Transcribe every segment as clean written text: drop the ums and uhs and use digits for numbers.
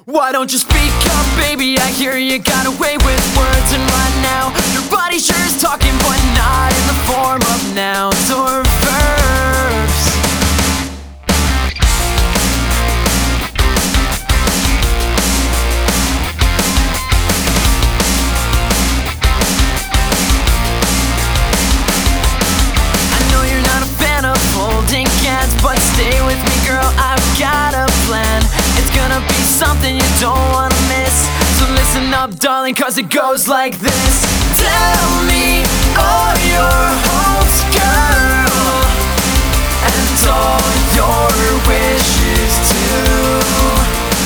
Why don't you speak up, baby? I hear you got away with words, and right now your body sure is talking, but not in the form of nouns or verbs. I know you're not a fan of holding hands, but stay with me, girl, I've got a plan. It's gonna be something you don't wanna miss. So listen up, darling, cause it goes like this. Tell me all your hopes, girl, and all your wishes too.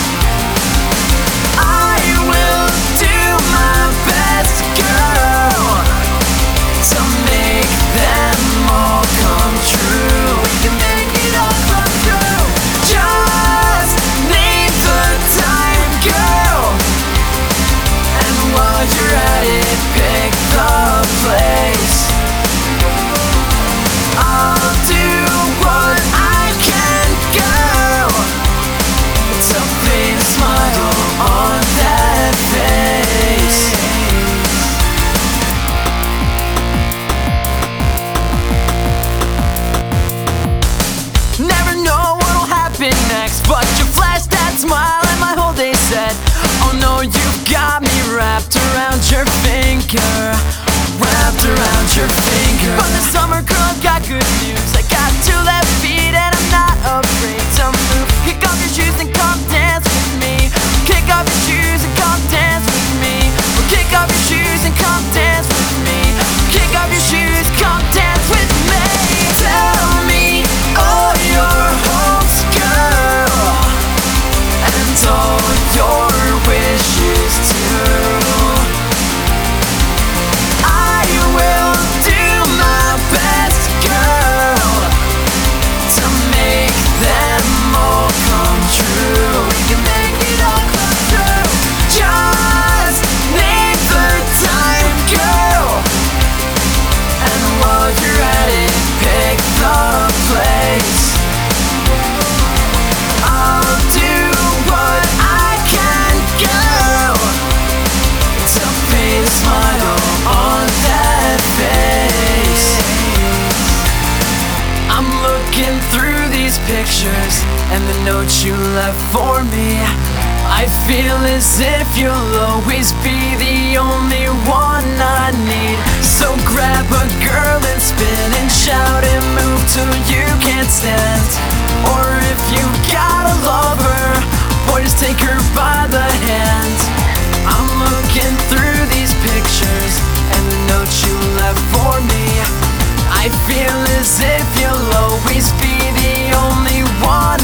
I will do my best, girl, to make them all come true. We can make it all come true. Just need the time, girl, and while you're at it, pick the place. I'll do what I can, girl, to paint a smile on that face. Never know what'll happen next, but you flash that smile and my whole day set. Oh no, you've got me wrapped around your finger, wrapped around your finger. From the summer, girl, I've got good news. I got 2 left feet and I'm not afraid to move. Kick off your shoes and come dance with me. Kick off your shoes and come dance with me. Well, kick off your shoes and come dance with me. Kick off your shoes, come dance with me. Tell me all your hopes, girl, and all your wishes too. I will do my best, girl, to make them all come true. We can make it all come true. Just need the time, girl, and while you're at it, pick the place. I'll do what I can, girl, to paint a smile on that face. I'm looking through these pictures and the notes you left for me. I feel as if you'll always be the only one I need. So grab a girl and spin and shout and move till you can't stand. Or if you gotta love her, boy, just take her by the hand. I'm looking through these pictures and the notes you left for me. I feel as if you'll always be the only one